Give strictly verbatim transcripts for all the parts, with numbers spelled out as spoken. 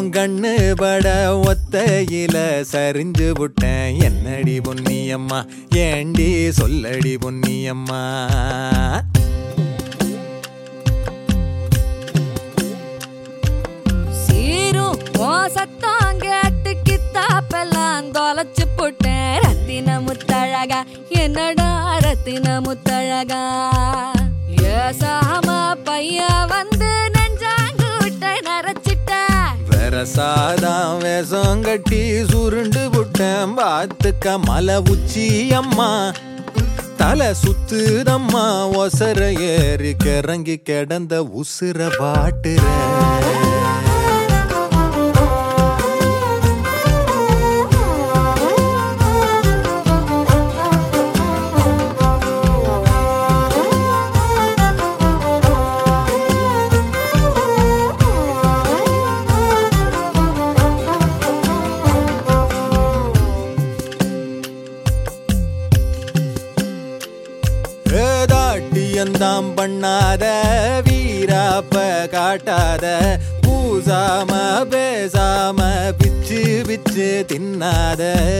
உன் கண்ணு பட ஒத்தையில சரிஞ்சு விட்டேன். என்னடி பொன்னியம்மா ஏண்டி சொல்லடி பொன்னியம்மா. சீரும் சத்தம் கேட்டு கித்தாப்பெல்லாம் தொலைச்சு போட்டேன். ரத்தின முத்தழகா என்னடா ரத்தின முத்தழகா. ஏசாம பைய வந்து நெஞ்சாங்கூட்டை நரைச்சிட்ட. வெரசாதான் வேஷம் கட்டி சுருண்டு விட்டேன். பாத்துக்க மலை உச்சி அம்மா தலை சுத்துதம்மா. ஒசர ஏறி கிறங்கி கிடந்த உசுர பாட்டுற. தாட்டியந்தாம் பண்ணாத வீராப்ப காட்டாத. பூசாம பேசாம பிச்சு பிச்சு தின்னாத.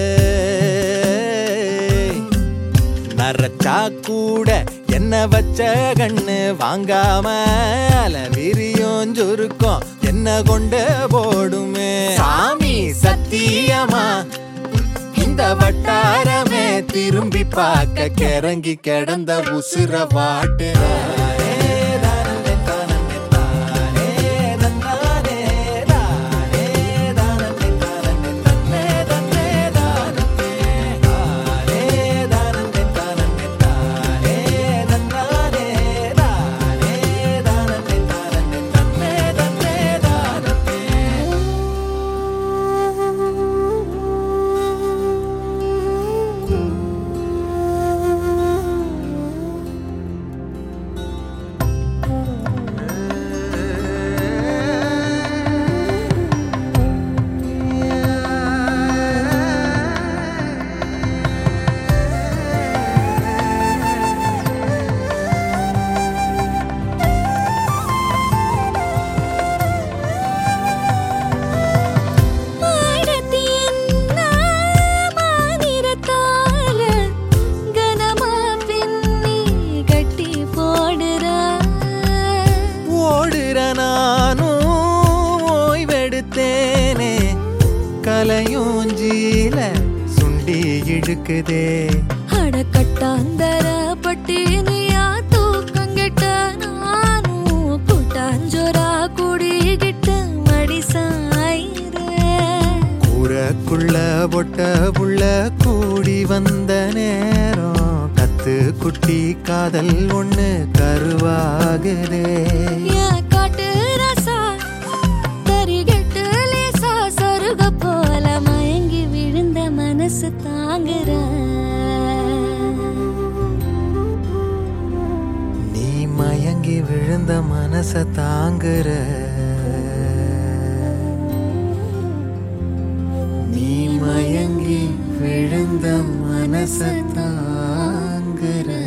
நரச்சா கூட என்ன வச்ச கண்ணு வாங்காம. அலவிரியும் சுருக்கம் என்ன கொண்டு போடுமே. சாமி சத்தியமா இந்த வட்டாரமே திரும்பி பார்க்க கிறங்கி கிடந்த உசுர வாட்டுற. கலையூஞ்சில சுண்டி இழுக்குதே. அடக்கட்டாந்தர பட்டினியா தூக்கங்கிட்ட. நானும் கூட்டாஞ்சோரா குடிகிட்ட மடி சாயிர. கூரக்குள்ள பொட்ட புள்ள கூடி வந்த நேரம். கத்து குட்டி காதல் ஒண்ணு கருவாகுதே. காட்டு ரசா தரிகட்டு லேசா சொருக போல மயங்கி விழுந்த மனசு தாங்குற. நீ மயங்கி விழுந்த மனச தாங்குற. நீ மயங்கி விழுந்த மனச தாங்குற.